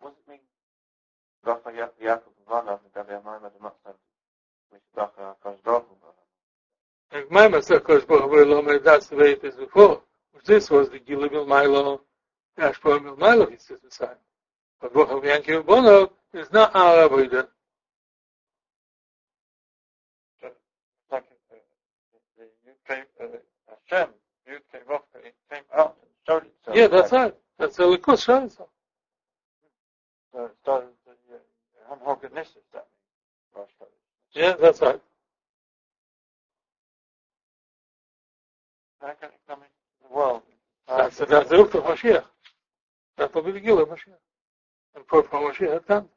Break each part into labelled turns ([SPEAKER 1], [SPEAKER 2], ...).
[SPEAKER 1] does it mean? Bracha Yaakov Vanav Gabi Amayim Adamatzav Mishbracha Akash Baruch Hu.
[SPEAKER 2] Maimah said Akash Baruch Hu, that's the way it is before. This was the Giluvil Milo, Ashpor Milo, he says beside. But Baruch Hu Yankiv Bono is not our Avodah.
[SPEAKER 1] So, it's like Hashem, Yud-Kei Vavka, it came out and showed itself.
[SPEAKER 2] Yeah, that's right. That's the Likus showed itself.
[SPEAKER 1] So it started the Hamhoganissus, that means.
[SPEAKER 2] Yeah, that's right.
[SPEAKER 1] How can it come into the world?
[SPEAKER 2] That's the Ukhta of Mashiach. That will be the Gil of Mashiach. And Prophet Mashiach had done.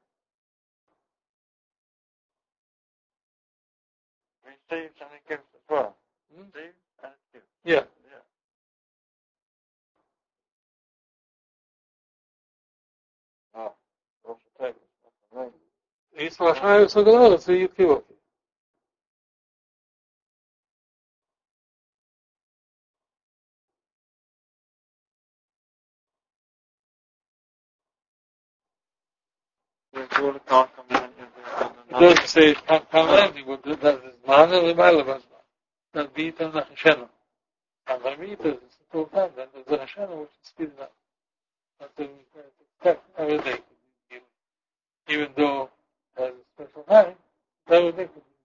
[SPEAKER 1] Receives and it gives as well. Receives and it gives.
[SPEAKER 2] Yeah.
[SPEAKER 1] Oh, also take it.
[SPEAKER 2] He's Mashiach so good, so you kill it. It doesn't say Kamalani, but that is Mana Lemalabas. That beat on the Hashanah. And the meat is full time, then there's a Hashanah which is speeding up. That's the every day.